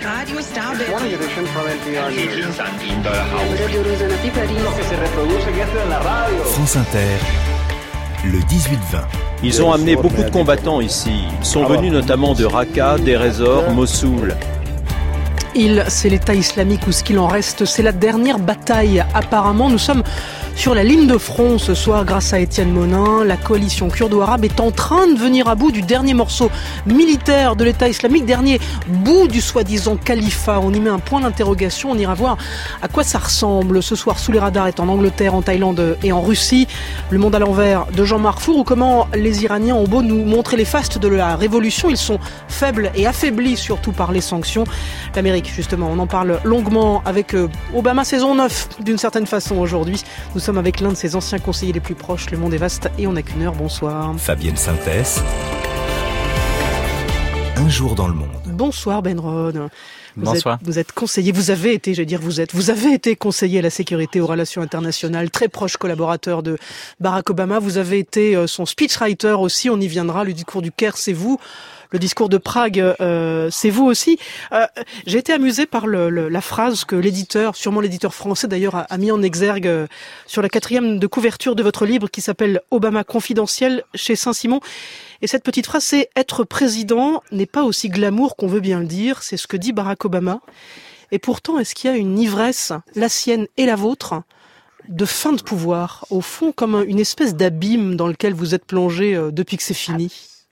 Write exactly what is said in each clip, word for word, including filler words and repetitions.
Radio Star Morning edition from N P R News. France Inter, le dix-huit vingt. Ils ont amené beaucoup de combattants ici. Ils sont venus notamment de Raqqa, Deir ez-Zor, Mossoul. Il, c'est l'État islamique ou ce qu'il en reste, c'est la dernière bataille. Apparemment, nous sommes sur la ligne de front ce soir grâce à Étienne Monin. La coalition kurdo-arabe est en train de venir à bout du dernier morceau militaire de l'État islamique, dernier bout du soi-disant califat. On y met un point d'interrogation, on ira voir à quoi ça ressemble. Ce soir, Sous les radars est en Angleterre, en Thaïlande et en Russie. Le monde à l'envers de Jean-Marc Four, ou comment les Iraniens ont beau nous montrer les fastes de la révolution, ils sont faibles et affaiblis surtout par les sanctions. L'Amérique, justement, on en parle longuement avec Obama saison neuf d'une certaine façon aujourd'hui. Nous sommes avec l'un de ses anciens conseillers les plus proches. Le monde est vaste et on n'a qu'une heure. Bonsoir. Fabienne Synthèse. Un jour dans le monde. Bonsoir Ben Rode. Vous Bonsoir. Êtes, vous êtes conseiller, vous avez été, je veux dire vous êtes, vous avez été conseiller à la sécurité aux relations internationales, très proche collaborateur de Barack Obama. Vous avez été euh, son speechwriter aussi, on y viendra. Le discours du Caire, c'est vous. Le discours de Prague, euh, c'est vous aussi. Euh, j'ai été amusée par le, le, la phrase que l'éditeur, sûrement l'éditeur français d'ailleurs, a, a mis en exergue euh, sur la quatrième de couverture de votre livre qui s'appelle Obama confidentiel chez Saint-Simon. Et cette petite phrase, c'est « Être président n'est pas aussi glamour qu'on veut bien le dire ». C'est ce que dit Barack Obama. Et pourtant, est-ce qu'il y a une ivresse, la sienne et la vôtre, de fin de pouvoir, au fond comme une espèce d'abîme dans lequel vous êtes plongé euh, depuis que c'est fini?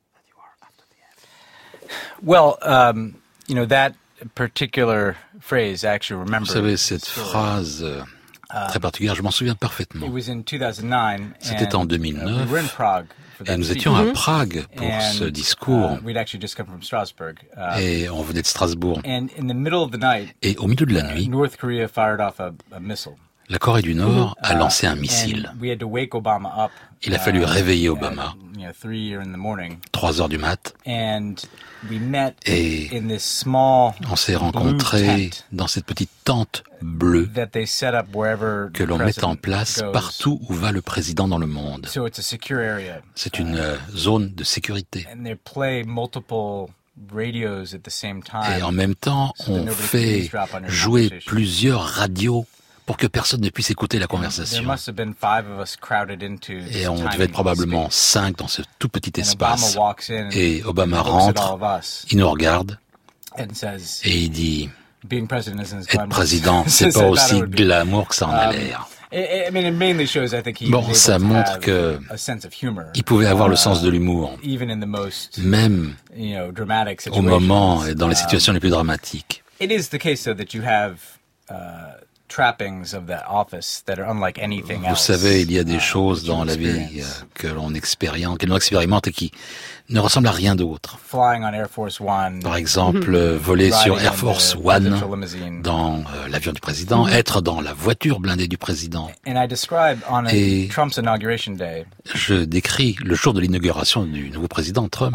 Well, um, you know, that particular phrase, I actually remember. Vous savez, cette phrase euh, très particulière, je m'en souviens parfaitement. It was in two thousand nine. C'était en deux mille neuf. Uh, we were in Prague for that et nous speech. étions à Prague pour And, ce discours. Uh, we'd actually just come from Strasbourg. Uh, et on venait de Strasbourg. And in the middle of the night, et au milieu de la nuit, uh, North Korea fired off a, a missile. La Corée du Nord a lancé un missile. Il a fallu réveiller Obama. Trois heures du mat. Et on s'est rencontrés dans cette petite tente bleue que l'on met en place partout où va le président dans le monde. C'est une zone de sécurité. Et en même temps, on fait jouer plusieurs radios pour que personne ne puisse écouter la conversation. Et on devait être probablement cinq dans ce tout petit espace. Et Obama rentre, il nous regarde, et il dit « Être président, c'est pas aussi glamour que ça en a l'air. » Bon, ça montre que il pouvait avoir le sens de l'humour, même au moment et dans les situations les plus dramatiques. Vous savez, il y a des choses dans la vie que l'on expérimente, que l'on expérimente et qui ne ressemblent à rien d'autre. Par exemple, voler sur Air Force One dans euh, l'avion du président, être dans la voiture blindée du président. Et je décris le jour de l'inauguration du nouveau président Trump.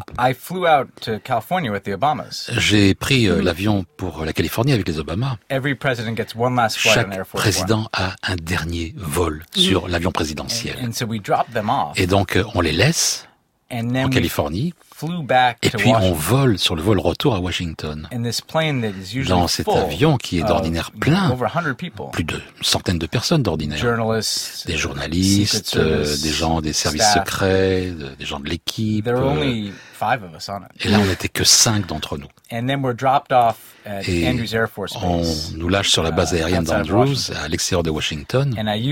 J'ai pris euh, l'avion pour la Californie avec les Obama. Chaque président a un dernier vol sur l'avion présidanciel. Et donc, on les laisse en Californie, et puis on vole sur le vol retour à Washington. Dans cet avion qui est d'ordinaire plein, plus de centaines de personnes d'ordinaire. Des journalistes, euh, des gens des services secrets, de, des gens de l'équipe. Euh, et là, on n'était que cinq d'entre nous. Et on nous lâche sur la base aérienne d'Andrews, à l'extérieur de Washington.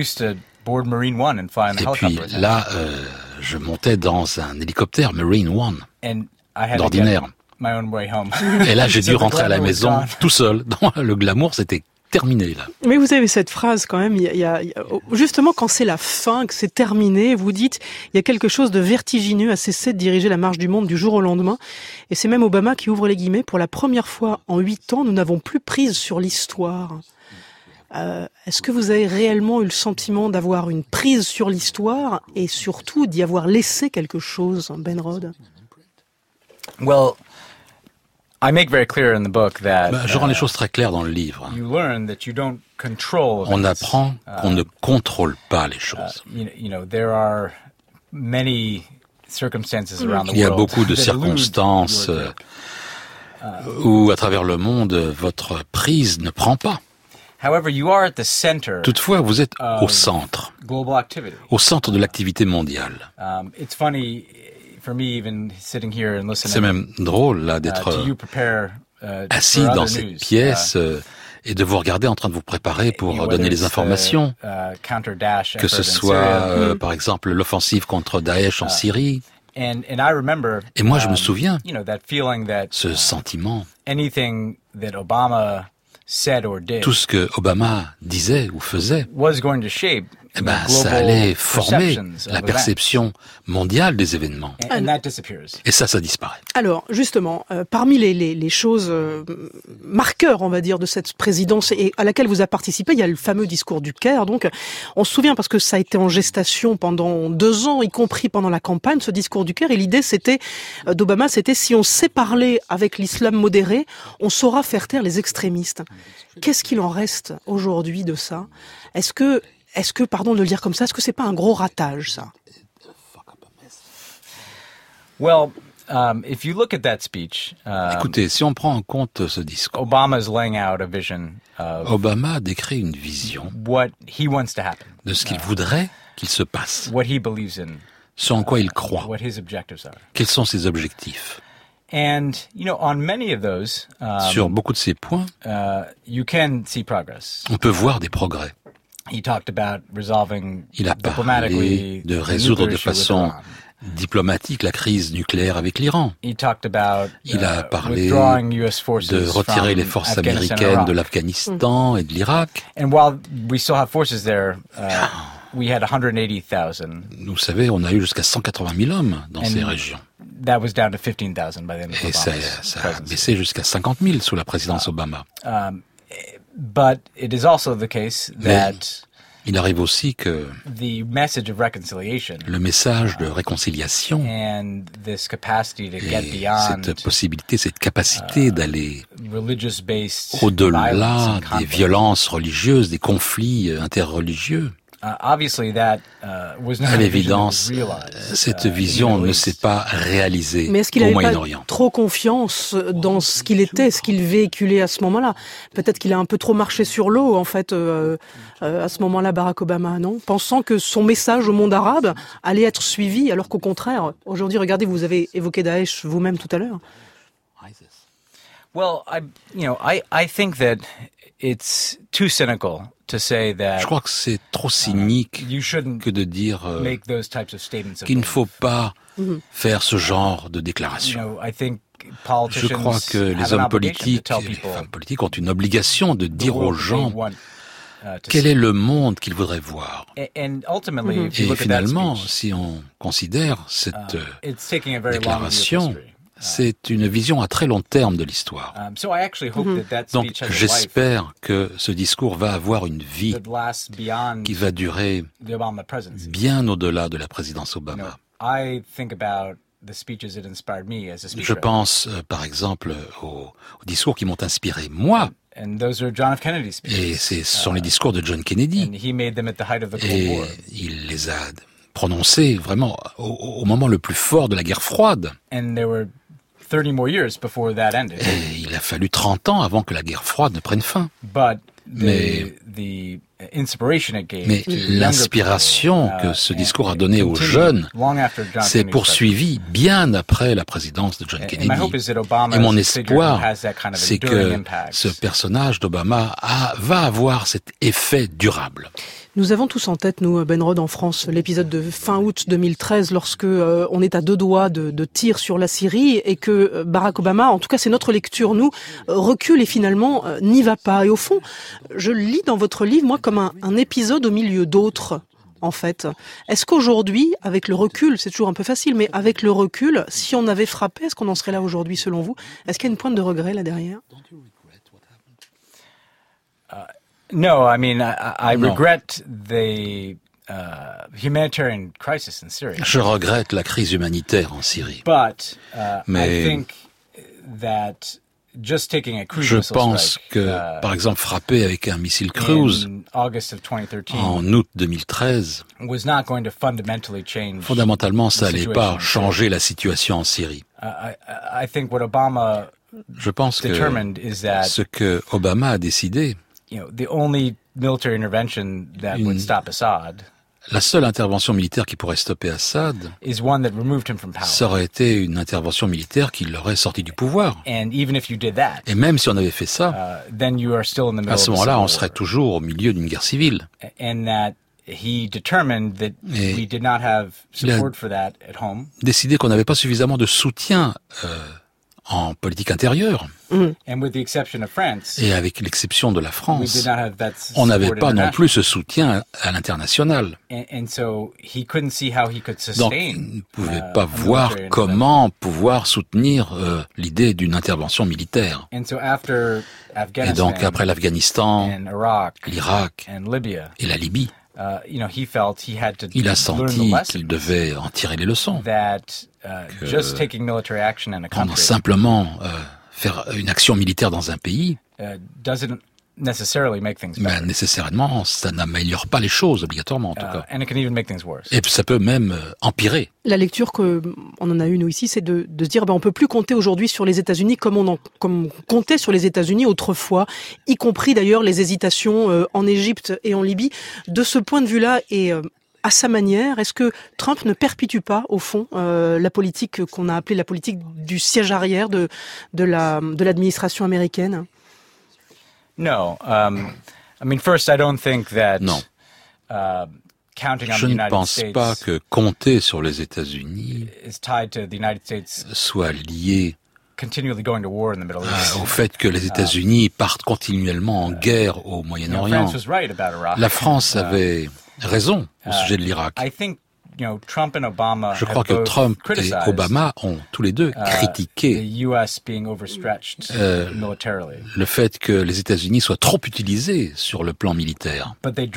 Et puis là, euh, je montais dans un hélicoptère Marine One, d'ordinaire. Et là, j'ai dû rentrer à la maison tout seul. Le glamour, c'était terminé, là. Mais vous avez cette phrase quand même, il y a, il y a, il y a, justement quand c'est la fin, que c'est terminé, vous dites, il y a quelque chose de vertigineux à cesser de diriger la marche du monde du jour au lendemain. Et c'est même Obama qui ouvre les guillemets, pour la première fois en huit ans, nous n'avons plus prise sur l'histoire. Euh, est-ce que vous avez réellement eu le sentiment d'avoir une prise sur l'histoire et surtout d'y avoir laissé quelque chose, Ben Rode? Well, I make very clear in the book that, bah, je rends les choses très claires dans le livre. On apprend qu'on ne contrôle pas les choses. Il y a beaucoup de circonstances où à travers le monde, votre prise ne prend pas. Toutefois, vous êtes au centre, au centre de l'activité mondiale. C'est même drôle là d'être assis dans cette pièce et de vous regarder en train de vous préparer pour donner les informations, que ce soit euh, par exemple l'offensive contre Daesh en Syrie. Et moi je me souviens, ce sentiment, tout ce que Obama disait ou faisait, eh ben, ça allait former la perception mondiale des événements. Et ça, ça disparaît. Alors, justement, euh, parmi les, les, les choses euh, marqueurs, on va dire, de cette présidence et à laquelle vous avez participé, il y a le fameux discours du Caire. Donc, on se souvient parce que ça a été en gestation pendant deux ans, y compris pendant la campagne, ce discours du Caire. Et l'idée, c'était euh, d'Obama, c'était si on sait parler avec l'islam modéré, on saura faire taire les extrémistes. Qu'est-ce qu'il en reste aujourd'hui de ça? Est-ce que Est-ce que, pardon de le dire comme ça, est-ce que c'est pas un gros ratage, ça? Well, um, if you look at that speech, um, écoutez, si on prend en compte ce discours, Obama's laying out a vision of Obama décrit une vision what he wants to happen, de ce qu'il voudrait qu'il se passe, what he believes in, ce en quoi il croit, what his objectives are. Quels sont ses objectifs. And, you know, on many of those, um, sur beaucoup de ces points, uh, you can see progress. On peut voir des progrès. He talked about resolving Il a parlé de résoudre de façon diplomatique la crise nucléaire avec l'Iran. Il a parlé de retirer les forces américaines de l'Afghanistan et de l'Irak. Vous savez, on a eu jusqu'à cent quatre-vingt mille hommes dans ces régions. Et ça, ça a baissé jusqu'à cinquante mille sous la présidence Obama. But it is also the case that il arrive aussi que the message of reconciliation, le message de réconciliation and this capacity to get beyond, cette possibilité, cette capacité uh, d'aller au-delà des violences religieuses, des conflits interreligieux. À l'évidence, cette vision ne s'est pas réalisée Mais est-ce qu'il au n'avait Moyen-Orient. Pas trop confiance dans ce qu'il était, ce qu'il véhiculait à ce moment-là? Peut-être qu'il a un peu trop marché sur l'eau, en fait, euh, euh, à ce moment-là, Barack Obama, non? Pensant que son message au monde arabe allait être suivi, alors qu'au contraire, aujourd'hui, regardez, vous avez évoqué Daesh vous-même tout à l'heure. Well, I, you know, I, I think that it's too cynical to say that, je crois que c'est trop cynique uh, que de dire euh, qu'il ne faut pas mm-hmm. faire ce genre de déclaration. You know, I think je crois que les hommes politiques et les femmes politiques ont une obligation de dire aux gens quel est le monde qu'ils voudraient voir. Et finalement, si on considère cette déclaration, c'est une vision à très long terme de l'histoire. Mm-hmm. Donc j'espère que ce discours va avoir une vie qui va durer bien au-delà de la présidence Obama. Je pense euh, par exemple aux, aux discours qui m'ont inspiré moi. Et ce sont les discours de John Kennedy. Et il les a prononcés vraiment au, au moment le plus fort de la guerre froide. Et il a fallu trente ans avant que la guerre froide ne prenne fin. Mais, mais l'inspiration que ce discours a donnée aux jeunes s'est poursuivie bien après la présidence de John Kennedy. Et mon espoir, c'est que ce personnage d'Obama a, va avoir cet effet durable. Nous avons tous en tête, nous, Ben Rhodes, en France, l'épisode de fin août deux mille treize, lorsque euh, on est à deux doigts de, de tir sur la Syrie et que Barack Obama, en tout cas c'est notre lecture, nous, recule et finalement euh, n'y va pas. Et au fond, je le lis dans votre livre, moi, comme un, un épisode au milieu d'autres, en fait. Est-ce qu'aujourd'hui, avec le recul, c'est toujours un peu facile, mais avec le recul, si on avait frappé, est-ce qu'on en serait là aujourd'hui, selon vous? Est-ce qu'il y a une pointe de regret là derrière? No, I mean, I, I regret the uh, humanitarian crisis in Syria. Je regrette la crise humanitaire en Syrie. But uh, Mais I think that just taking a cruise je missile pense strike, que, uh, par exemple, frapper avec un missile cruise en août deux mille treize, was not going to fundamentally change fondamentalement, ça n'allait pas changer la situation en Syrie. Uh, I, I think what Obama Je pense que ce que Obama a décidé, you know, the only military intervention that une, would stop Assad, la seule intervention militaire qui pourrait stopper Assad, is one that removed him from power. Ça aurait été une intervention militaire qui l'aurait sorti du pouvoir. And even if you did that, et même si on avait fait ça, uh, then you are still in the middle à ce moment-là, on serait toujours au milieu d'une guerre civile. And that he determined that et we did not have support for that at home. Décidé qu'on n'avait pas suffisamment de soutien euh, en politique intérieure. Mm. And with the exception of France, et avec l'exception de la France, on n'avait pas non plus ce soutien à l'international. And, and so he couldn't see how he could sustain, donc il ne pouvait uh, pas voir comment pouvoir soutenir euh, l'idée d'une intervention militaire. And so after et donc après l'Afghanistan, l'Irak et la Libye, Uh, you know, he felt he had to il a senti qu'il devait en tirer les leçons. That, uh, que just taking military action in a country, simplement euh, faire une action militaire dans un pays, uh, doesn't necessarily make things better. Ben, nécessairement, ça n'améliore pas les choses, obligatoirement en tout uh, cas. And it can even make things worse. Et ça peut même euh, empirer. La lecture que on en a eu nous ici, c'est de, de se dire, ben, on peut plus compter aujourd'hui sur les États-Unis comme on en, comme on comptait sur les États-Unis autrefois, y compris d'ailleurs les hésitations euh, en Égypte et en Libye. De ce point de vue-là, et euh, à sa manière, est-ce que Trump ne perpétue pas, au fond, euh, la politique qu'on a appelée la politique du siège arrière de, de la, de l'administration américaine? No, um, I mean, first, I don't think that. Non. Uh, counting on Je the ne United pense States pas que compter sur les États-Unis is tied to the United States soit lié continually going to war in the Middle East. au fait que les États-Unis partent continuellement en guerre au Moyen-Orient. La France avait raison au sujet de l'Irak. Je crois que Trump et Obama ont tous les deux critiqué euh, le fait que les États-Unis soient trop utilisés sur le plan militaire.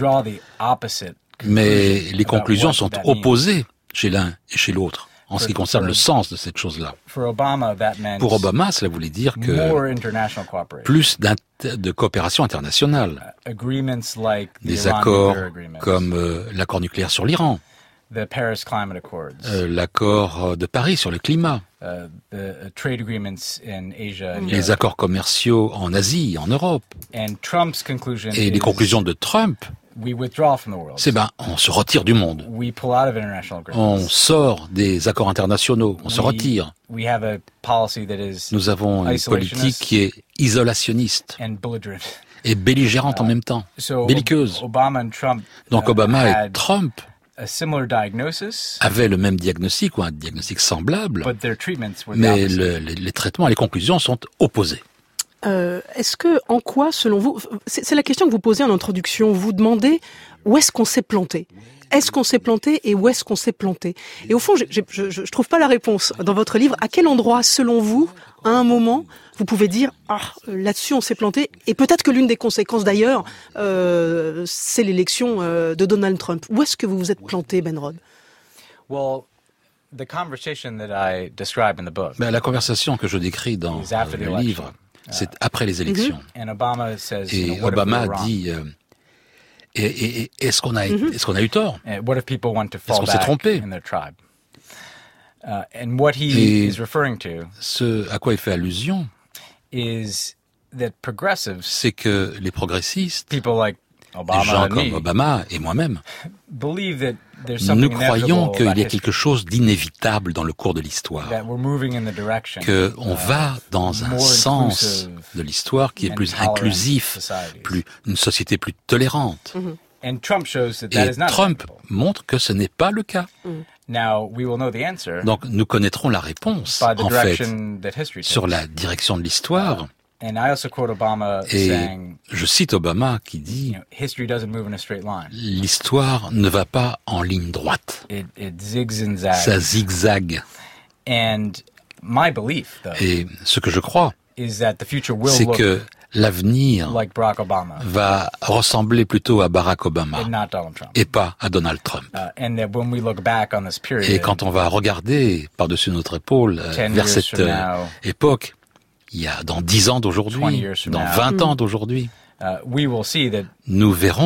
Mais les conclusions sont opposées chez l'un et chez l'autre en ce qui concerne le sens de cette chose-là. Pour Obama, cela voulait dire que plus de coopération internationale, des accords comme euh, l'accord nucléaire sur l'Iran, The Paris Climate Accords, euh, l'accord de Paris sur le climat, uh, the trade agreements in Asia and les Europe. accords commerciaux en Asie, en Europe. And Trump's conclusion et les conclusions de Trump, we withdraw from the world. c'est ben on se retire du monde. We pull out of international agreements. On sort des accords internationaux, on we, se retire. We have a policy that is Nous avons une politique qui est isolationniste and belligerent. et belligérante uh, en même temps, so belliqueuse. Obama and Trump, Donc uh, Obama et Trump a similar diagnosis, avaient le même diagnostic ou un diagnostic semblable, but their treatments were mais le, les, les traitements et les conclusions sont opposés. Euh, est-ce que, en quoi, selon vous, c'est, c'est la question que vous posez en introduction, vous demandez où est-ce qu'on s'est planté ? Est-ce qu'on s'est planté et où est-ce qu'on s'est planté ? Et au fond, je, je, je, je trouve pas la réponse dans votre livre. À quel endroit, selon vous, à un moment, vous pouvez dire ah là-dessus on s'est planté, et peut-être que l'une des conséquences d'ailleurs, euh, c'est l'élection euh, de Donald Trump. Où est-ce que vous vous êtes planté, Benrod ? Well, the conversation that I describe in the book. Ben, la conversation que je décris dans euh, le livre, c'est après les élections. Mm-hmm. And Obama says, et you know, Obama dit euh, et, et, et, est-ce qu'on a mm-hmm. est-ce qu'on a eu tort ? What if people want to fall est-ce qu'on s'est trompé ? In their tribe? Uh, and what he et is referring to, ce à quoi il fait allusion, is that progressives, c'est que les progressistes, people like Obama, des gens comme me, Obama et moi-même, believe that there's something nous croyons qu'il y a history, quelque chose d'inévitable dans le cours de l'histoire, qu'on va dans un sens de l'histoire qui est plus inclusif, plus, une société plus tolérante. Mm-hmm. And Trump shows that et that is not Trump montre que ce n'est pas le cas. Mm. Now, we will know the answer. Donc nous connaîtrons la réponse, en fait, sur la direction de l'histoire. Uh, and I also quote Obama et saying, je cite Obama qui dit, you know, history doesn't move in a straight line. L'histoire ne va pas en ligne droite. It, it zigs and zags. Ça zigzague. And my belief, though, et ce que je crois, is that the future will c'est look que l'avenir like Barack Obama, va ressembler plutôt à Barack Obama and not Donald Trump. Et pas à Donald Trump. Uh, and that when we look back on this period, et quand on va regarder par-dessus notre épaule euh, vers cette euh, now, époque, il y a dans dix ans d'aujourd'hui, dans vingt ans d'aujourd'hui, uh, we will see that nous verrons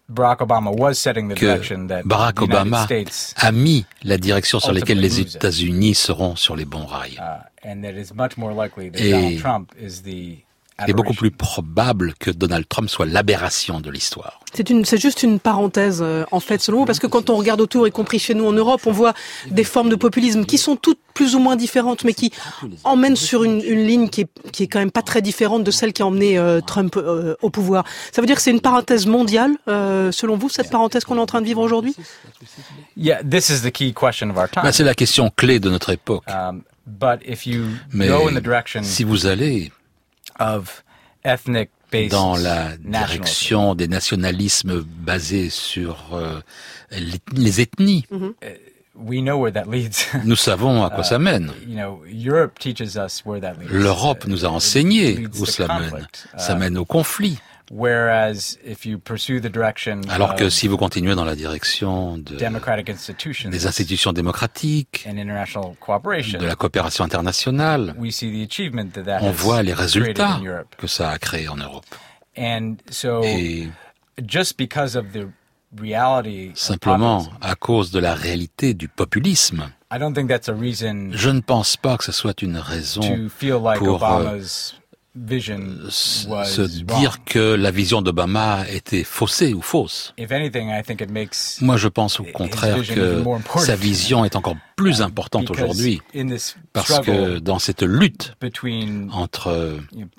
Barack Obama was setting the direction that Barack Obama a mis la direction sur laquelle les États-Unis seront sur les bons rails. Uh, and that it's much more likely that Donald Trump is the Il est beaucoup plus probable que Donald Trump soit l'aberration de l'histoire. C'est une, c'est juste une parenthèse, euh, en fait, selon vous, parce que quand on regarde autour, y compris chez nous en Europe, on voit des formes de populisme qui sont toutes plus ou moins différentes, mais qui emmènent sur une, une ligne qui est, qui est quand même pas très différente de celle qui a emmené euh, Trump euh, au pouvoir. Ça veut dire que c'est une parenthèse mondiale, euh, selon vous, cette parenthèse qu'on est en train de vivre aujourd'hui? Yeah, this is the key question of our time. Ben, c'est la question clé de notre époque. Um, but if you mais go in the direction si vous allez of ethnic-based dans la direction des nationalismes basés sur euh, les, les ethnies, mm-hmm. We know where that leads. Nous savons à quoi ça mène. Uh, you know, Europe teaches us where that leads. L'Europe nous a enseigné où cela mène. Ça mène au conflit. Whereas if you pursue the direction Alors que si vous continuez dans la direction de, institutions des institutions démocratiques, and international cooperation, de la coopération internationale, we see the achievement that that on has voit les résultats que ça a créé en Europe. And so, Et just because of the reality simplement of à cause de la réalité du populisme, I don't think that's a reason je ne pense pas que ce soit une raison to feel like pour Obama's vision was se dire wrong. que la vision d'Obama était faussée ou fausse. If anything, I think it makes Moi, je pense au contraire que sa vision est encore plus importante aujourd'hui, parce que dans cette lutte entre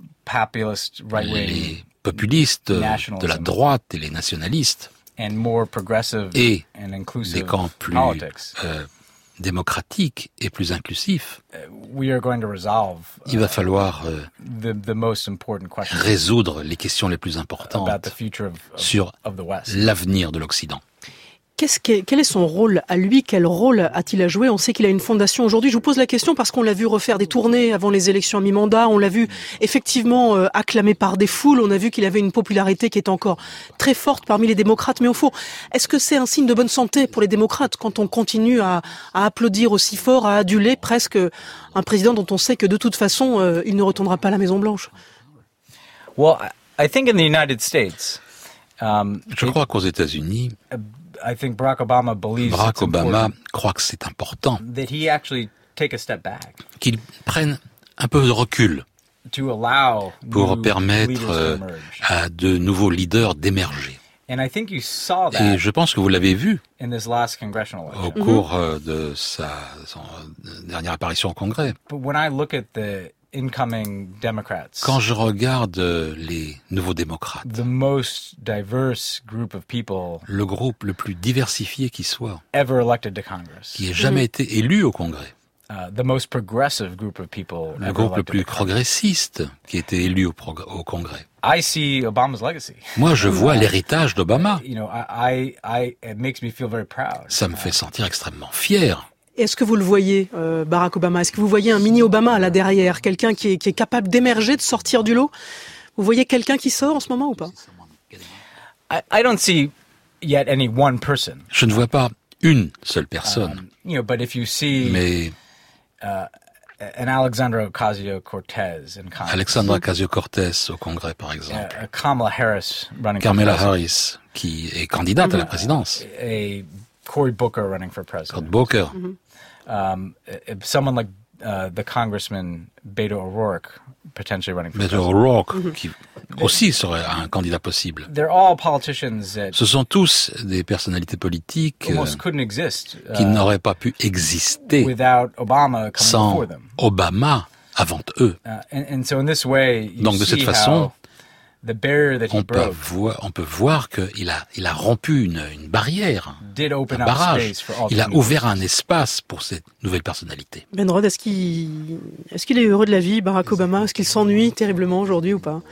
les populistes de la droite et les nationalistes et les camps plus euh, démocratique et plus inclusif, il va falloir euh, résoudre les questions les plus importantes sur l'avenir de l'Occident. Qu'est-ce que, quel est son rôle à lui? Quel rôle a-t-il à jouer? On sait qu'il a une fondation aujourd'hui. Je vous pose la question parce qu'on l'a vu refaire des tournées avant les élections à mi-mandat. On l'a vu effectivement euh, acclamé par des foules. On a vu qu'il avait une popularité qui est encore très forte parmi les démocrates. Mais au fond, est-ce que c'est un signe de bonne santé pour les démocrates quand on continue à, à applaudir aussi fort, à aduler presque un président dont on sait que de toute façon, euh, il ne retournera pas à la Maison-Blanche? Well, I think in the United States, um, Je crois qu'aux États-Unis, I think Barack Obama believes Barack Obama croit que c'est important that he actually take a step back, qu'il prenne un peu de recul to allow pour new permettre leaders to euh, emerge. à de nouveaux leaders d'émerger. And I think you saw that Et je pense que vous l'avez vu in this last congressional au election. cours euh, de sa son dernière apparition au Congrès. But when I look at the incoming Democrats, Quand je regarde les nouveaux démocrates, the most diverse group of people le groupe le plus diversifié qui soit, ever elected to Congress, qui ait jamais été élu au Congrès, uh, the most progressive group of people le ever groupe le elected plus to Congress, progressiste qui a été élu au, progr- au Congrès. I see Obama's legacy. Moi, je vois l'héritage d'Obama. You know, I, I, I, it makes me feel very proud. Ça me fait sentir extrêmement fier. Est-ce que vous le voyez, euh, Barack Obama? Est-ce que vous voyez un mini-Obama là derrière? Quelqu'un qui est, qui est capable d'émerger, de sortir du lot? Vous voyez quelqu'un qui sort en ce moment ou pas? I, I don't see yet any one person. Je ne vois pas une seule personne. Um, you know, but if you see Mais uh, an Alexandra Ocasio-Cortez in Congress, Alexandra Ocasio-Cortez au Congrès, par exemple, uh, Kamala Harris running Kamala for president, Harris, qui est candidate à la présidence, a Cory Booker running for president, Cory Booker, um, someone like uh, the Congressman Beto O'Rourke potentially running for Beto president. O'Rourke, qui aussi serait un candidat possible. They're all politicians that Ce sont tous des personnalités politiques euh, almost couldn't exist uh, qui n'auraient pas pu exister without Obama coming sans before them. Obama avant eux. Uh, and, and so in this way, you Donc de see cette façon, how the barrier that he on peut, broke voir, on peut voir qu'il a, il a rompu une, une barrière, did un open up barrage. space for all Il a the new ouvert un espace pour cette nouvelle personnalité. Ben Rod, est-ce qu'il, est-ce qu'il est heureux de la vie, Barack Obama? Est-ce qu'il s'ennuie terriblement aujourd'hui ou pas?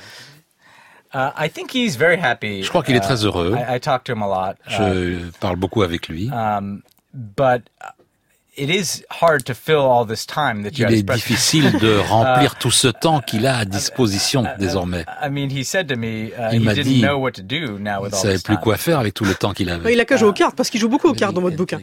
Uh, I think he's very happy. Je crois qu'il est très heureux. Uh, I, I talk to him a lot. Je parle beaucoup avec lui. Um, but it is hard to fill all this time that you Il est had as difficile de remplir tout ce temps qu'il a à disposition désormais. I mean, he said to me, uh, Il he m'a didn't dit, know what to do now with Il ne all savait this plus time. quoi faire avec tout le temps qu'il avait. Il a qu'à jouer aux cartes parce qu'il joue beaucoup aux cartes dans votre bouquin.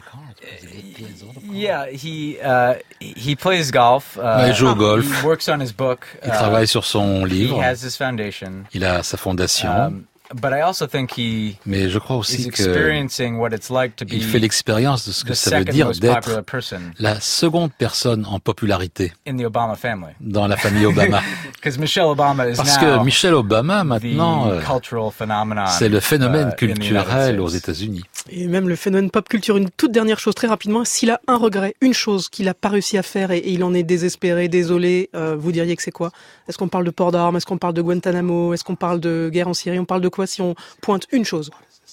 Yeah, he uh, he plays golf. Uh, Ouais, il joue au golf. He works on his book. Il travaille sur son Uh, he livre. has his foundation. Il a sa fondation. Um, Mais je crois aussi qu'il fait l'expérience de ce que ça veut dire d'être la seconde personne en popularité dans la famille Obama. Parce que Michelle Obama, maintenant, c'est le phénomène culturel aux États-Unis. Et même le phénomène pop culture. Une toute dernière chose, très rapidement, s'il a un regret, une chose qu'il n'a pas réussi à faire et, et il en est désespéré, désolé, euh, vous diriez que c'est quoi? Est-ce qu'on parle de port d'armes? Est-ce qu'on parle de Guantanamo? Est-ce qu'on parle de guerre en Syrie? On parle de quoi si on pointe une chose?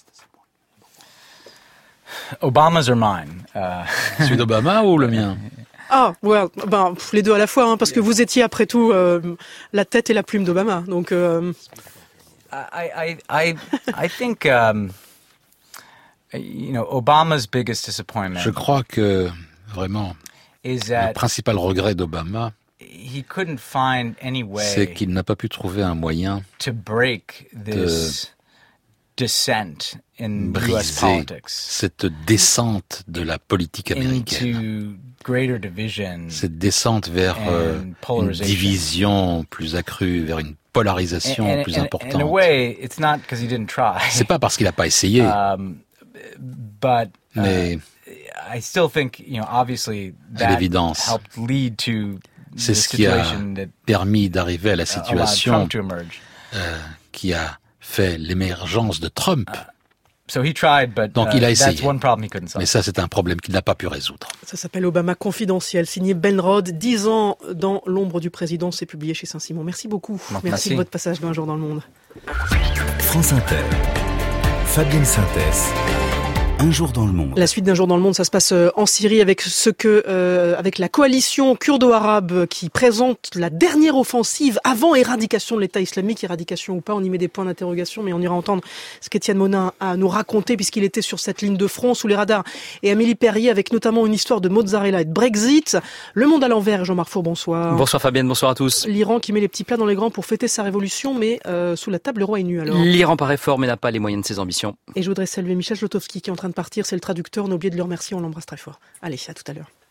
Obama's or mine? Uh... Celui d'Obama ou le mien? Ah, ouais, ben, les deux à la fois, hein, parce que vous étiez après tout euh, la tête et la plume d'Obama. Donc, euh... I, I, I, I think, um, you know, Obama's biggest disappointment. Je crois que vraiment le principal regret d'Obama, he couldn't find any way c'est qu'il n'a pas pu trouver un moyen to break this de descent in briser U S politics, cette descente de la politique américaine, greater division, cette descente vers euh, une division plus accrue, vers une polarisation and, and, plus and, importante. In a way, it's not because he didn't try. C'est pas parce qu'il n'a pas essayé. Um, but, mais uh, I still think, you know, obviously that helped lead to c'est ce qui a permis d'arriver à la situation euh, qui a fait l'émergence de Trump. So he tried, but, Donc il a essayé. That's one problem he couldn't solve. Mais ça, c'est un problème qu'il n'a pas pu résoudre. Ça s'appelle Obama Confidentiel, signé Ben Rhodes, dix ans dans l'ombre du président, c'est publié chez Saint-Simon. Merci beaucoup. Merci, Merci de votre passage dans Un jour dans le monde. France Inter, Fabienne Synthèse. Un jour dans le monde. La suite d'Un jour dans le monde, ça se passe en Syrie avec ce que, euh, avec la coalition kurdo-arabe qui présente la dernière offensive avant éradication de l'État islamique, éradication ou pas, on y met des points d'interrogation, mais on ira entendre ce qu'Étienne Monin a à nous raconter puisqu'il était sur cette ligne de front sous les radars. Et Amélie Perrier avec notamment une histoire de mozzarella et de Brexit. Le monde à l'envers, Jean-Marc Four, bonsoir. Bonsoir Fabienne, bonsoir à tous. L'Iran qui met les petits plats dans les grands pour fêter sa révolution, mais euh, sous la table le roi est nu alors. L'Iran paraît fort mais n'a pas les moyens de ses ambitions. Et je voudrais saluer Michel Zlotowski qui est en train de partir, c'est le traducteur, on a oublié de le remercier, on l'embrasse très fort. Allez, à tout à l'heure.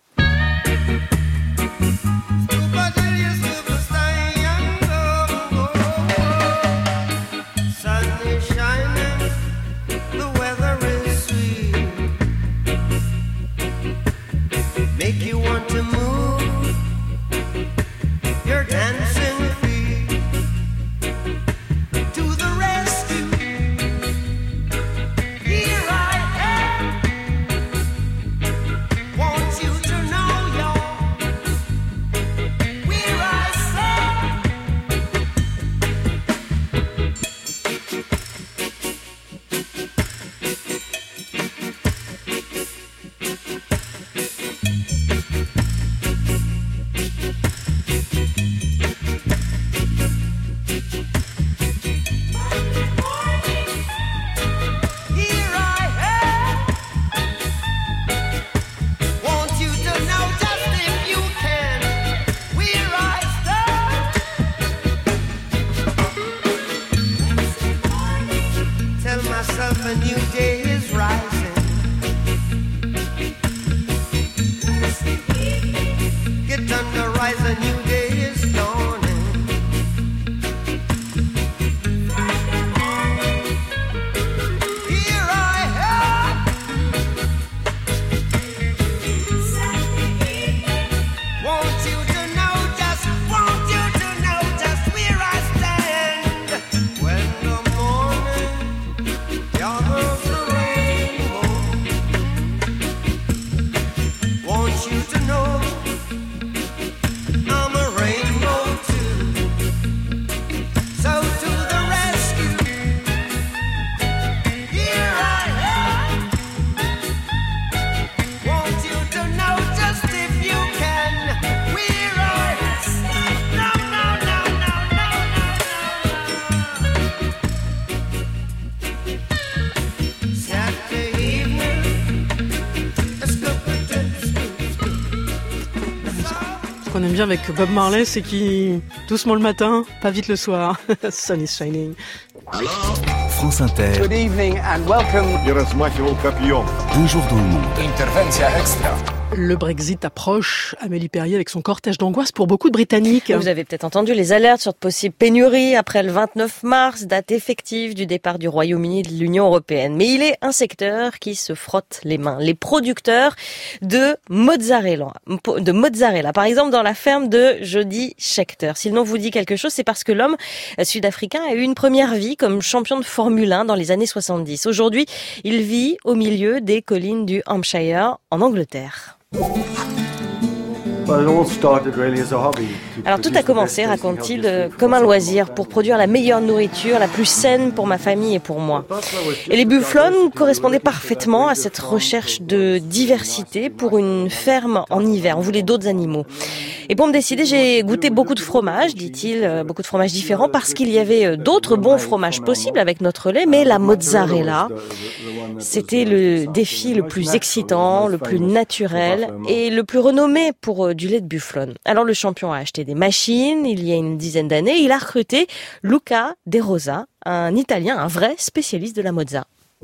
qu'on aime bien avec Bob Marley, c'est qui doucement le matin, pas vite le soir. Sun is shining. France Inter. Good evening and welcome. Un jour dans le monde. Intervention extra. Le Brexit approche, Amélie Perrier, avec son cortège d'angoisse pour beaucoup de Britanniques. Vous avez peut-être entendu les alertes sur de possibles pénuries après le vingt-neuf mars, date effective du départ du Royaume-Uni de l'Union européenne. Mais il est un secteur qui se frotte les mains. Les producteurs de mozzarella, de mozzarella, par exemple dans la ferme de Jody Scheckter. Si le nom vous dit quelque chose, c'est parce que l'homme sud-africain a eu une première vie comme champion de Formule un dans les années soixante-dix. Aujourd'hui, il vit au milieu des collines du Hampshire, en Angleterre. Alors tout a commencé, raconte-t-il, comme un loisir pour produire la meilleure nourriture, la plus saine pour ma famille et pour moi. Et les bufflons correspondaient parfaitement à cette recherche de diversité pour une ferme en hiver. On voulait d'autres animaux. Et pour me décider, j'ai goûté beaucoup de fromages, dit-il, beaucoup de fromages différents, parce qu'il y avait d'autres bons fromages possibles avec notre lait, mais la mozzarella, c'était le défi le plus excitant, le plus naturel et le plus renommé pour du lait de bufflon. Alors le champion a acheté des machines il y a une dizaine d'années. Il a recruté Luca De Rosa, un Italien, un vrai spécialiste de la mozza.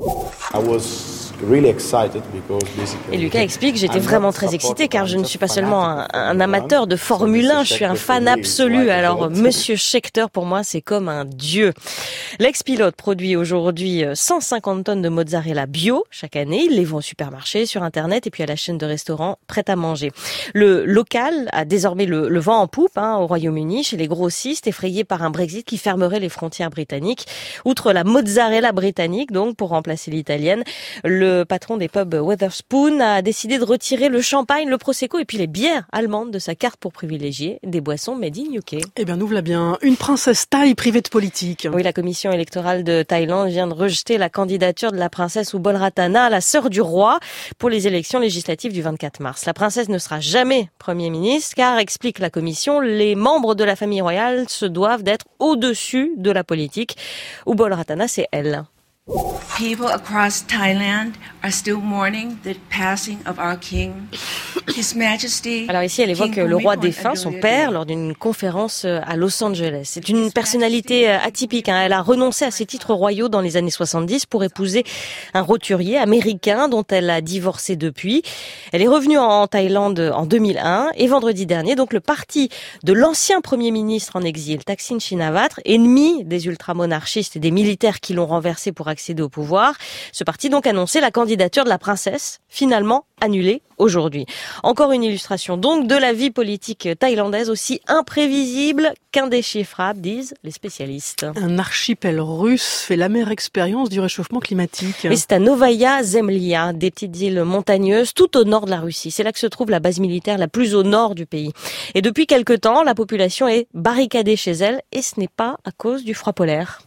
Et Lucas explique, j'étais vraiment très excité car je ne suis pas seulement un, un amateur de Formule un, je suis un fan absolu. Alors Monsieur Scheckter, pour moi, c'est comme un dieu. L'ex-pilote produit aujourd'hui cent cinquante tonnes de mozzarella bio chaque année. Il les vend au supermarché, sur Internet et puis à la chaîne de restaurants prêt à manger. Le local a désormais le, le vent en poupe hein, au Royaume-Uni chez les grossistes, effrayés par un Brexit qui fermerait les frontières britanniques. Outre la mozzarella britannique, donc pour remplacer l'italienne, le Le patron des pubs Wetherspoon a décidé de retirer le champagne, le prosecco et puis les bières allemandes de sa carte pour privilégier des boissons made in U K. Eh bien, nous voilà bien. Une princesse Thaï privée de politique. Oui, la commission électorale de Thaïlande vient de rejeter la candidature de la princesse Ubolratana, la sœur du roi, pour les élections législatives du vingt-quatre mars. La princesse ne sera jamais Premier ministre car, explique la commission, les membres de la famille royale se doivent d'être au-dessus de la politique. Ubolratana, c'est elle. People across Thailand are still mourning the passing of our king. His Majesty. Alors ici, elle évoque le roi défunt, son père, lors d'une conférence à Los Angeles. C'est une personnalité atypique. Hein. Elle a renoncé à ses titres royaux dans les années soixante-dix pour épouser un roturier américain dont elle a divorcé depuis. Elle est revenue en Thaïlande en deux mille un et vendredi dernier, donc le parti de l'ancien premier ministre en exil, Thaksin Shinawatra, ennemi des ultramonarchistes et des militaires qui l'ont renversé pour accéder au pouvoir. Ce parti donc annonçait la candidature de la princesse, finalement annulée aujourd'hui. Encore une illustration donc de la vie politique thaïlandaise aussi imprévisible qu'indéchiffrable, disent les spécialistes. Un archipel russe fait l'amère expérience du réchauffement climatique. Oui, c'est à Novaya Zemlya, des petites îles montagneuses tout au nord de la Russie. C'est là que se trouve la base militaire la plus au nord du pays. Et depuis quelque temps, la population est barricadée chez elle et ce n'est pas à cause du froid polaire.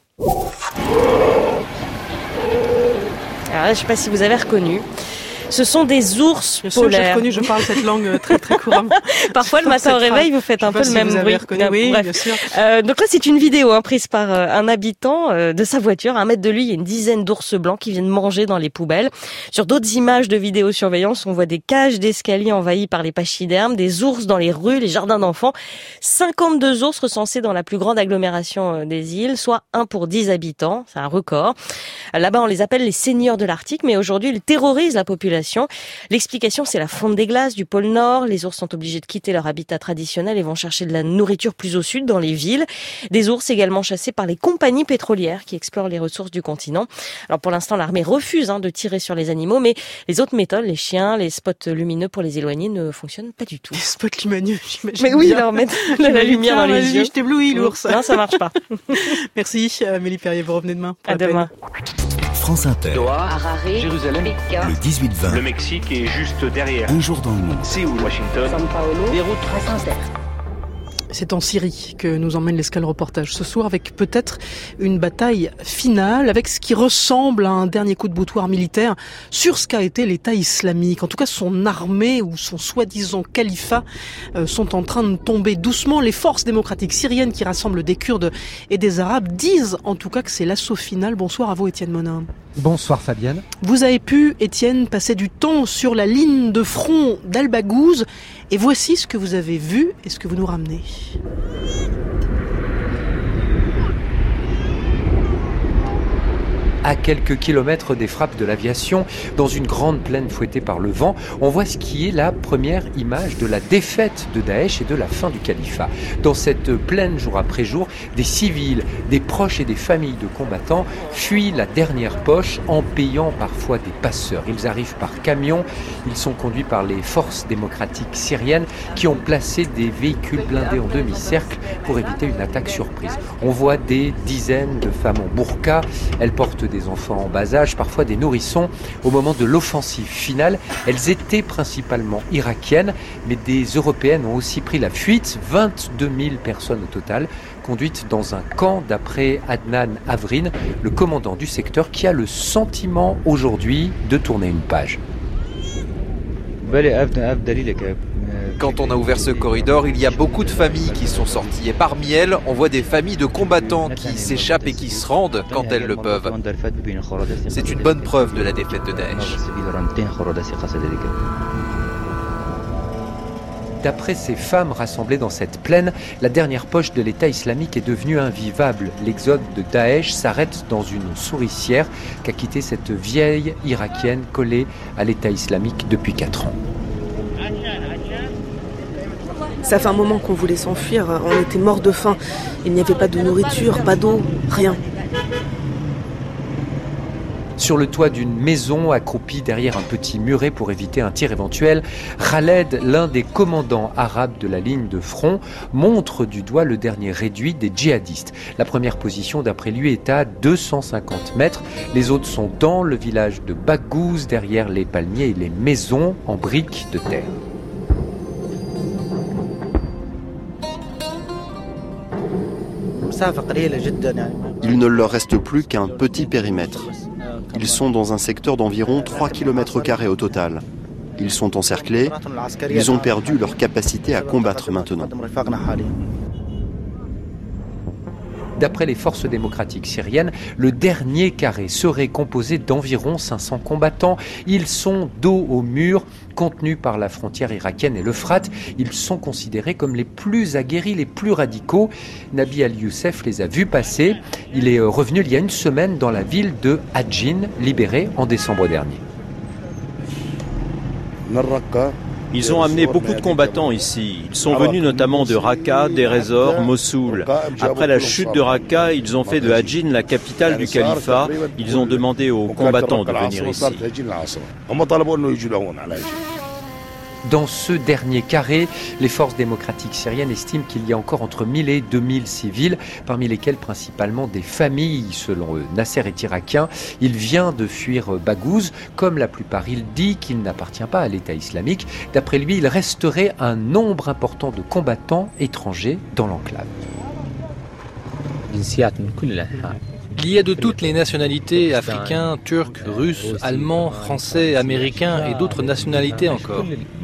Alors là, je ne sais pas si vous avez reconnu. Ce sont des ours Bien polaires. Sûr, j'ai reconnu, je parle cette langue très très couramment. Parfois, le matin au réveil, vous faites un peu le même bruit. Reconnu, oui, bref. bien sûr. Euh, donc là, c'est une vidéo hein, prise par euh, un habitant euh, de sa voiture. À un mètre de lui, il y a une dizaine d'ours blancs qui viennent manger dans les poubelles. Sur d'autres images de vidéosurveillance, on voit des cages d'escalier envahies par les pachydermes, des ours dans les rues, les jardins d'enfants. cinquante-deux ours recensés dans la plus grande agglomération des îles, soit un pour dix habitants. C'est un record. Là-bas, on les appelle les seigneurs de l'Arctique, mais aujourd'hui, ils terrorisent la population. L'explication, c'est la fonte des glaces du pôle Nord. Les ours sont obligés de quitter leur habitat traditionnel et vont chercher de la nourriture plus au sud, dans les villes. Des ours également chassés par les compagnies pétrolières qui explorent les ressources du continent. Alors pour l'instant, l'armée refuse hein, de tirer sur les animaux, mais les autres méthodes, les chiens, les spots lumineux pour les éloigner, ne fonctionnent pas du tout. Les spots lumineux, j'imagine. Mais oui, bien. leur mettre de la lumière dans les yeux. Je t'éblouis, l'ours. Non, ça marche pas. Merci, Amélie Perrier. Vous revenez demain. À demain. France Inter. Doha, Harare, Jérusalem, Pékin, le dix-huit vingt. Le Mexique est juste derrière. Un jour dans le monde. Séoul, Washington, São Paulo, Beyrouth, France Inter. C'est en Syrie que nous emmène l'Escale Reportage ce soir, avec peut-être une bataille finale, avec ce qui ressemble à un dernier coup de boutoir militaire sur ce qu'a été l'État islamique. En tout cas, son armée ou son soi-disant califat euh, sont en train de tomber doucement. Les forces démocratiques syriennes qui rassemblent des Kurdes et des Arabes disent en tout cas que c'est l'assaut final. Bonsoir à vous, Étienne Monin. Bonsoir Fabienne. Vous avez pu, Étienne, passer du temps sur la ligne de front d'Al-Baghouz et voici ce que vous avez vu et ce que vous nous ramenez. À quelques kilomètres des frappes de l'aviation, dans une grande plaine fouettée par le vent, on voit ce qui est la première image de la défaite de Daesh et de la fin du califat. Dans cette plaine, jour après jour, des civils, des proches et des familles de combattants fuient la dernière poche en payant parfois des passeurs. Ils arrivent par camion, ils sont conduits par les forces démocratiques syriennes qui ont placé des véhicules blindés en demi-cercle pour éviter une attaque surprise. On voit des dizaines de femmes en burqa, elles portent des enfants en bas âge, parfois des nourrissons. Au moment de l'offensive finale, elles étaient principalement irakiennes, mais des Européennes ont aussi pris la fuite, vingt-deux mille personnes au total, conduites dans un camp, d'après Adnan Avrin, le commandant du secteur, qui a le sentiment aujourd'hui de tourner une page. Quand on a ouvert ce corridor, il y a beaucoup de familles qui sont sorties. Et parmi elles, on voit des familles de combattants qui s'échappent et qui se rendent quand elles le peuvent. C'est une bonne preuve de la défaite de Daesh. D'après ces femmes rassemblées dans cette plaine, la dernière poche de l'État islamique est devenue invivable. L'exode de Daesh s'arrête dans une souricière qu'a quitté cette vieille irakienne collée à l'État islamique depuis quatre ans. Ça fait un moment qu'on voulait s'enfuir, on était morts de faim. Il n'y avait pas de nourriture, pas d'eau, rien. Sur le toit d'une maison, accroupi derrière un petit muret pour éviter un tir éventuel, Khaled, l'un des commandants arabes de la ligne de front, montre du doigt le dernier réduit des djihadistes. La première position, d'après lui, est à deux cent cinquante mètres. Les autres sont dans le village de Baghouz, derrière les palmiers et les maisons en briques de terre. Il ne leur reste plus qu'un petit périmètre. Ils sont dans un secteur d'environ trois kilomètres carrés au total. Ils sont encerclés, ils ont perdu leur capacité à combattre maintenant. D'après les forces démocratiques syriennes, le dernier carré serait composé d'environ cinq cents combattants. Ils sont dos au mur, contenus par la frontière irakienne et l'Euphrate. Ils sont considérés comme les plus aguerris, les plus radicaux. Nabi Al-Youssef les a vus passer. Il est revenu il y a une semaine dans la ville de Hadjin, libérée en décembre dernier. Ils ont amené beaucoup de combattants ici. Ils sont venus notamment de Raqqa, Deir ez-Zor, Mossoul. Après la chute de Raqqa, ils ont fait de Hadjin la capitale du califat. Ils ont demandé aux combattants de venir ici. Dans ce dernier carré, les forces démocratiques syriennes estiment qu'il y a encore entre mille et deux mille civils, parmi lesquels principalement des familles. Selon eux, Nasser est irakien. Il vient de fuir Baghouz. Comme la plupart, il dit qu'il n'appartient pas à l'État islamique. D'après lui, il resterait un nombre important de combattants étrangers dans l'enclave. Il y a de toutes les nationalités, africains, turcs, russes, allemands, français, américains et d'autres nationalités encore.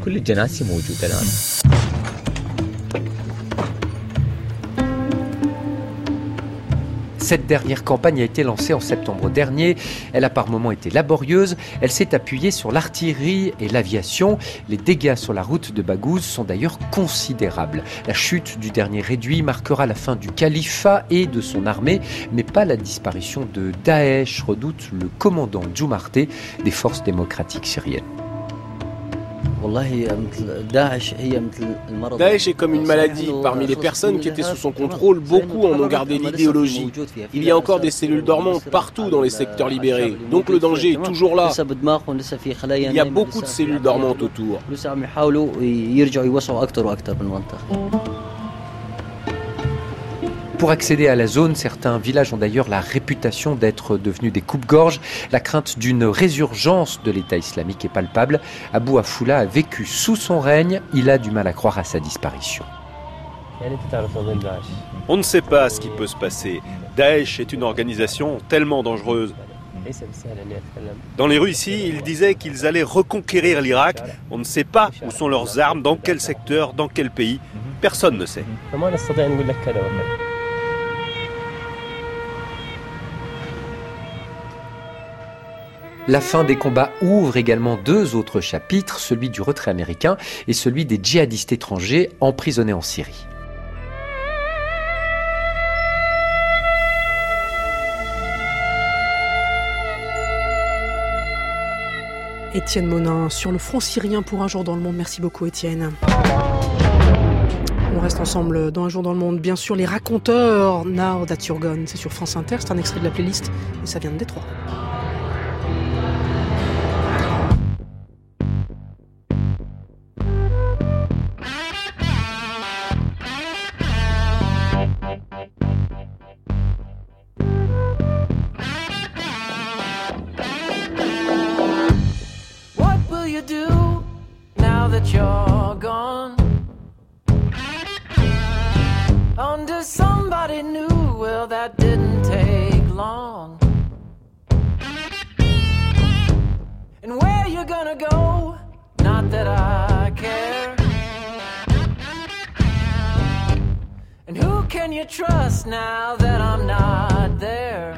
Cette dernière campagne a été lancée en septembre dernier. Elle a par moments été laborieuse. Elle s'est appuyée sur l'artillerie et l'aviation. Les dégâts sur la route de Baghouz sont d'ailleurs considérables. La chute du dernier réduit marquera la fin du califat et de son armée, mais pas la disparition de Daesh, redoute le commandant Djoumarté des forces démocratiques syriennes. Daesh est comme une maladie. Parmi les personnes qui étaient sous son contrôle, beaucoup en ont gardé l'idéologie. Il y a encore des cellules dormantes partout dans les secteurs libérés. Donc le danger est toujours là. Il y a beaucoup de cellules dormantes autour. Pour accéder à la zone, certains villages ont d'ailleurs la réputation d'être devenus des coupe-gorge. La crainte d'une résurgence de l'État islamique est palpable. Abou Afoula a vécu sous son règne. Il a du mal à croire à sa disparition. On ne sait pas ce qui peut se passer. Daesh est une organisation tellement dangereuse. Dans les rues ici, ils disaient qu'ils allaient reconquérir l'Irak. On ne sait pas où sont leurs armes, dans quel secteur, dans quel pays. Personne ne sait. La fin des combats ouvre également deux autres chapitres, celui du retrait américain et celui des djihadistes étrangers emprisonnés en Syrie. Étienne Monin sur le front syrien pour Un jour dans le monde. Merci beaucoup Étienne. On reste ensemble dans Un jour dans le monde. Bien sûr, les raconteurs, Now That You're Gone, c'est sur France Inter, c'est un extrait de la playlist et ça vient de Détroit. What will you do now that you're gone? Under somebody new, well that didn't take long. And where you gonna go? Not that I care. And who can you trust now that I'm not there?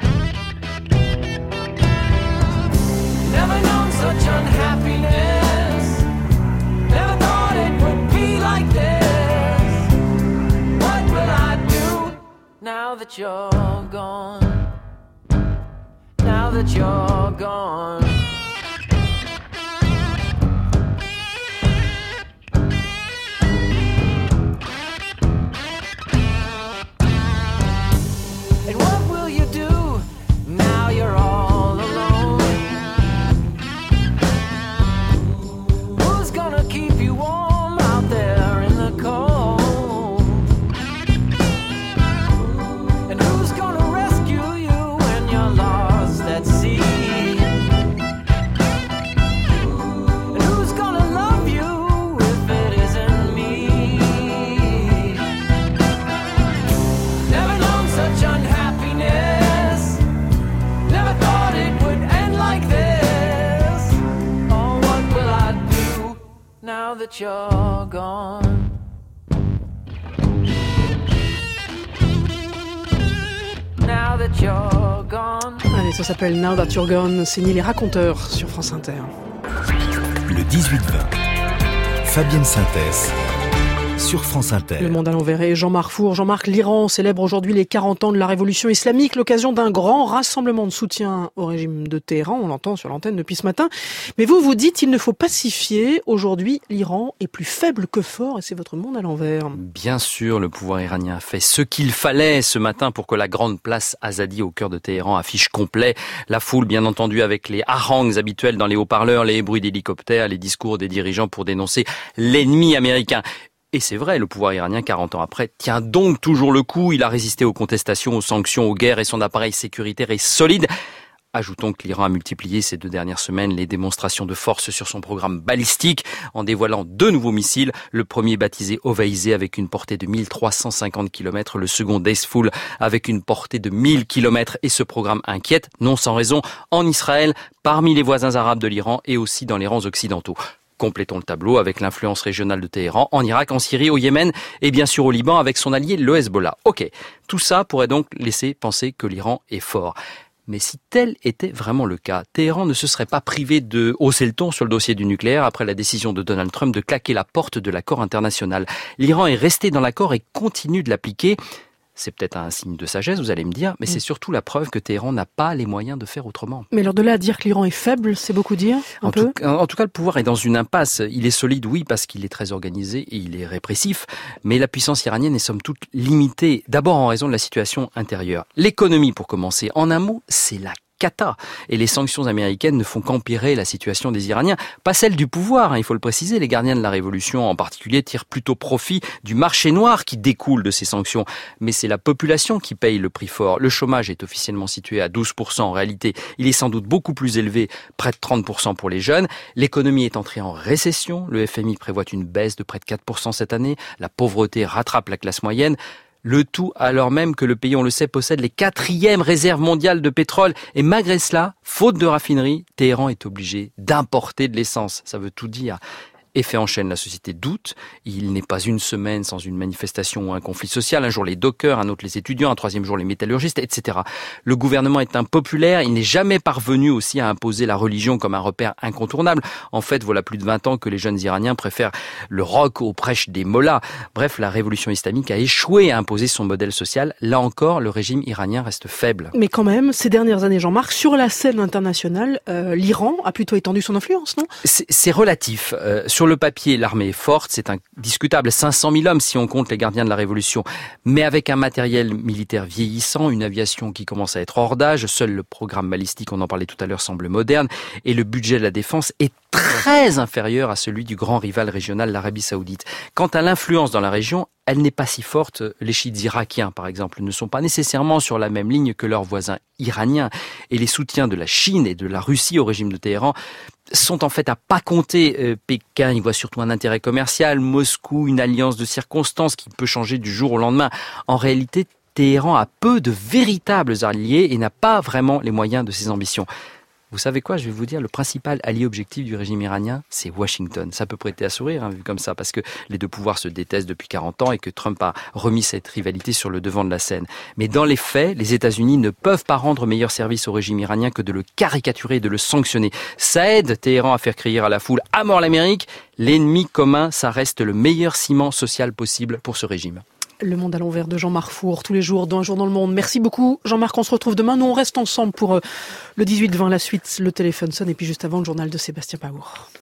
Never known such unhappiness. Never thought it would be like this. What will I do now that you're gone? Now that you're gone. And what will you do now you're all alone? Who's gonna keep you warm out there in the cold? And who's gonna rescue you when you're lost at sea? And who's gonna love you if it isn't me? Never known such unhappiness. Never thought it would end like this. Oh, what will I do now that you're gone? Now that you're gone. Allez, ça s'appelle Now That You're Gone, c'est ni les raconteurs sur France Inter. Le dix-huit vingt. Fabienne Synthèse sur France Inter. Le monde à l'envers et Jean-Marc Four. Jean-Marc, l'Iran célèbre aujourd'hui les quarante ans de la révolution islamique, l'occasion d'un grand rassemblement de soutien au régime de Téhéran. On l'entend sur l'antenne depuis ce matin. Mais vous, vous dites il ne faut pas s'y fier. Aujourd'hui, l'Iran est plus faible que fort et c'est votre monde à l'envers. Bien sûr, le pouvoir iranien a fait ce qu'il fallait ce matin pour que la grande place Azadi au cœur de Téhéran affiche complet. La foule, bien entendu, avec les harangues habituels dans les haut-parleurs, les bruits d'hélicoptères, les discours des dirigeants pour dénoncer l'ennemi américain. Et c'est vrai, le pouvoir iranien, quarante ans après, tient donc toujours le coup. Il a résisté aux contestations, aux sanctions, aux guerres et son appareil sécuritaire est solide. Ajoutons que l'Iran a multiplié ces deux dernières semaines les démonstrations de force sur son programme balistique en dévoilant deux nouveaux missiles. Le premier baptisé Ovaizé avec une portée de mille trois cent cinquante kilomètres, le second Deisfoul avec une portée de mille kilomètres. Et ce programme inquiète, non sans raison, en Israël, parmi les voisins arabes de l'Iran et aussi dans les rangs occidentaux. Complétons le tableau avec l'influence régionale de Téhéran en Irak, en Syrie, au Yémen et bien sûr au Liban avec son allié le Hezbollah. Ok, tout ça pourrait donc laisser penser que l'Iran est fort. Mais si tel était vraiment le cas, Téhéran ne se serait pas privé de hausser le ton sur le dossier du nucléaire après la décision de Donald Trump de claquer la porte de l'accord international. L'Iran est resté dans l'accord et continue de l'appliquer. C'est peut-être un signe de sagesse, vous allez me dire, mais c'est surtout la preuve que Téhéran n'a pas les moyens de faire autrement. Mais alors de là à dire que l'Iran est faible, c'est beaucoup dire, un en peu tout, En tout cas, le pouvoir est dans une impasse. Il est solide, oui, parce qu'il est très organisé et il est répressif, mais la puissance iranienne est somme toute limitée, d'abord en raison de la situation intérieure. L'économie, pour commencer, en un mot, c'est la cata. Et les sanctions américaines ne font qu'empirer la situation des Iraniens. Pas celle du pouvoir, hein, il faut le préciser. Les gardiens de la révolution en particulier tirent plutôt profit du marché noir qui découle de ces sanctions. Mais c'est la population qui paye le prix fort. Le chômage est officiellement situé à douze pour cent. En réalité, il est sans doute beaucoup plus élevé, près de trente pour cent pour les jeunes. L'économie est entrée en récession. Le F M I prévoit une baisse de près de quatre pour cent cette année. La pauvreté rattrape la classe moyenne. Le tout alors même que le pays, on le sait, possède les quatrièmes réserves mondiales de pétrole. Et malgré cela, faute de raffinerie, Téhéran est obligé d'importer de l'essence. Ça veut tout dire. Effet en chaîne, la société doute. Il n'est pas une semaine sans une manifestation ou un conflit social. Un jour les dockers, un autre les étudiants, un troisième jour les métallurgistes, et cetera. Le gouvernement est impopulaire. Il n'est jamais parvenu aussi à imposer la religion comme un repère incontournable. En fait, voilà plus de vingt ans que les jeunes Iraniens préfèrent le rock aux prêches des mollahs. Bref, la révolution islamique a échoué à imposer son modèle social. Là encore, le régime iranien reste faible. Mais quand même, ces dernières années, Jean-Marc, sur la scène internationale, euh, l'Iran a plutôt étendu son influence, non ? C'est, c'est relatif. Euh, sur le papier, l'armée est forte, c'est indiscutable. cinq cent mille hommes si on compte les gardiens de la révolution. Mais avec un matériel militaire vieillissant, une aviation qui commence à être hors d'âge, seul le programme balistique, on en parlait tout à l'heure, semble moderne, et le budget de la défense est très inférieur à celui du grand rival régional, l'Arabie Saoudite. Quant à l'influence dans la région, elle n'est pas si forte. Les chiites irakiens, par exemple, ne sont pas nécessairement sur la même ligne que leurs voisins iraniens. Et les soutiens de la Chine et de la Russie au régime de Téhéran sont en fait à pas compter. Euh, Pékin y voit surtout un intérêt commercial, Moscou une alliance de circonstances qui peut changer du jour au lendemain. En réalité, Téhéran a peu de véritables alliés et n'a pas vraiment les moyens de ses ambitions. Vous savez quoi, je vais vous dire, le principal allié objectif du régime iranien, c'est Washington. Ça peut prêter à sourire, hein, vu comme ça, parce que les deux pouvoirs se détestent depuis quarante ans et que Trump a remis cette rivalité sur le devant de la scène. Mais dans les faits, les États-Unis ne peuvent pas rendre meilleur service au régime iranien que de le caricaturer et de le sanctionner. Ça aide Téhéran à faire crier à la foule « À mort l'Amérique !» L'ennemi commun, ça reste le meilleur ciment social possible pour ce régime. Le monde à l'envers de Jean-Marc Four, tous les jours dans Un jour dans le monde. Merci beaucoup Jean-Marc, on se retrouve demain. Nous on reste ensemble pour le dix-huit vingt, la suite, le téléphone sonne et puis juste avant le journal de Sébastien Paour.